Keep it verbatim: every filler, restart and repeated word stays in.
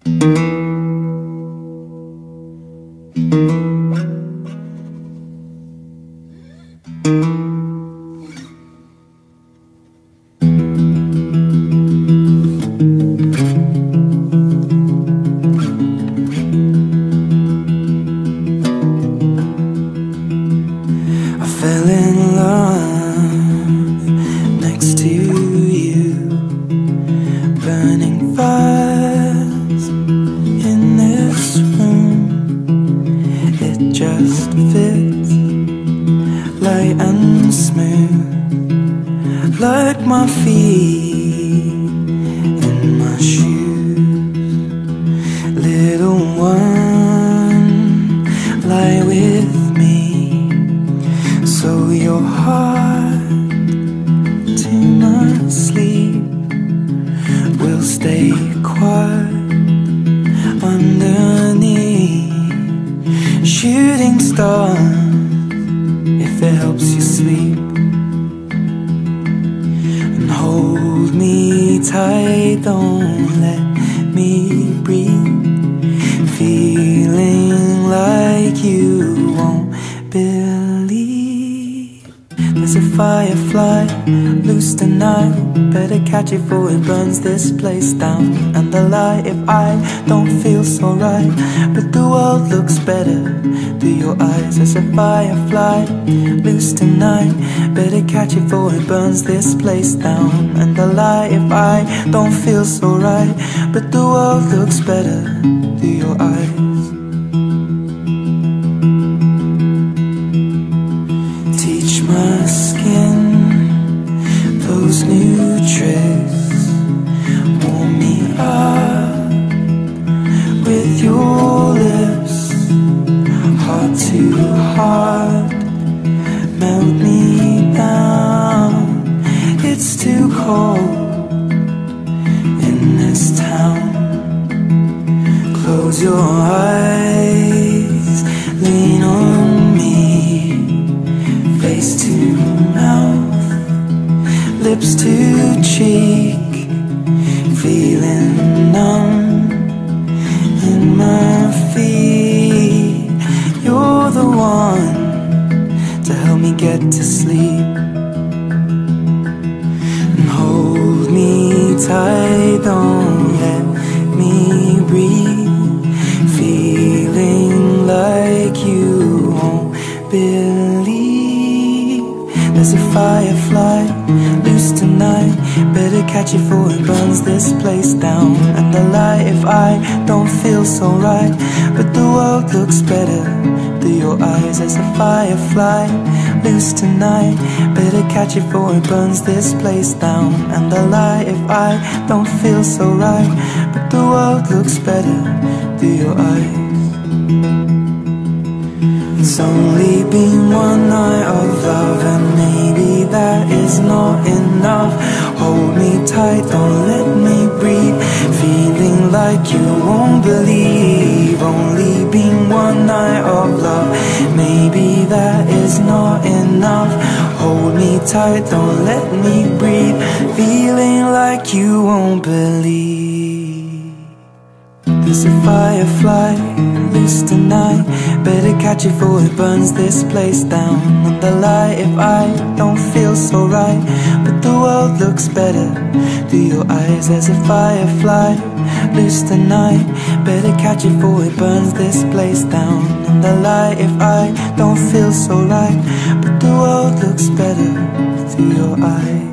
Fell in love next to you, burning fires in this room. It just fits light and smooth, like my feet in my shoes. Little one, lie with me, so your heart to my sleep will stay quiet underneath shooting stars, if it helps you sleep. And hold me tight, don't let me breathe, feeling like you won't believe. There's a firefly loose tonight, better catch it before it burns this place down. And the light, if I don't feel so right, but the world looks better through your eyes. There's a firefly loose tonight, better catch it before it burns this place down. And the light, if I don't feel so right, but the world looks better through your eyes. Teach my skin those new tricks, warm me up with your lips, heart to heart, melt me down. It's too cold in this town. Close your eyes, lean on me, face to mouth, lips to cheek, feeling numb in my feet. You're the one to help me get to sleep. And hold me tight, don't let me breathe, feeling like you won't believe. There's a firefly loose tonight, better catch it before it burns this place down. And the light, if I don't feel so right, but the world looks better through your eyes. There's a firefly loose tonight, better catch it before it burns this place down. And the light, if I don't feel so right, but the world looks better through your eyes. It's only been one night of love, and maybe that is not enough. Hold me tight, don't let me breathe, feeling like you won't believe. Only been one night of love, maybe that is not enough. Hold me tight, don't let me breathe, feeling like you won't believe. There's a firefly loose tonight, better catch it before it burns this place down. And the light, if I don't feel so right, but the world looks better through your eyes. There's a firefly loose tonight, better catch it before it burns this place down. And the light, if I don't feel so right, but the world looks better through your eyes.